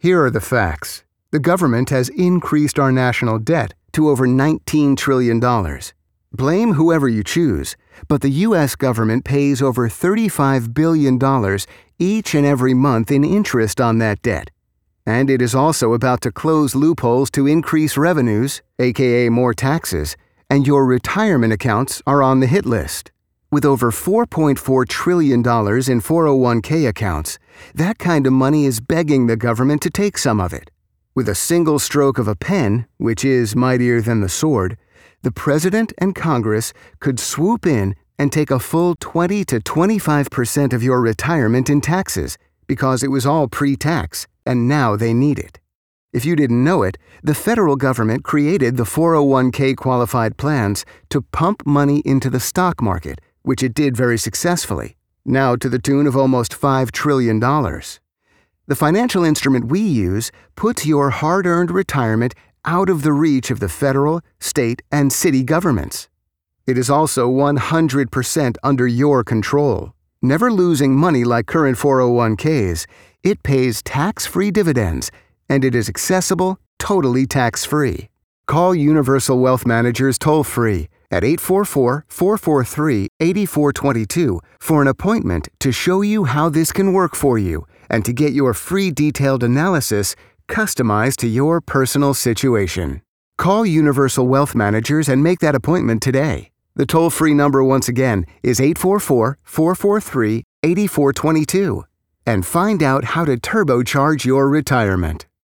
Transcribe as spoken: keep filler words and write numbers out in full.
Here are the facts. The government has increased our national debt to over nineteen trillion dollars. Blame whoever you choose, but the U S government pays over thirty-five billion dollars each and every month in interest on that debt. And it is also about to close loopholes to increase revenues, aka more taxes, and your retirement accounts are on the hit list. With over four point four trillion dollars in four oh one k accounts, that kind of money is begging the government to take some of it. With a single stroke of a pen, which is mightier than the sword, the President and Congress could swoop in and take a full twenty to twenty-five percent of your retirement in taxes because it was all pre-tax and now they need it. If you didn't know it, the federal government created the four oh one k qualified plans to pump money into the stock market, which it did very successfully, now to the tune of almost five trillion dollars. The financial instrument we use puts your hard-earned retirement out of the reach of the federal, state, and city governments. It is also one hundred percent under your control. Never losing money like current four oh one k's, it pays tax-free dividends, and it is accessible, totally tax-free. Call Universal Wealth Managers toll-free at eight four four, four four three, eight four two two for an appointment to show you how this can work for you and to get your free detailed analysis customized to your personal situation. Call Universal Wealth Managers and make that appointment today. The toll-free number once again is eight four four, four four three, eight four two two. And find out how to turbocharge your retirement.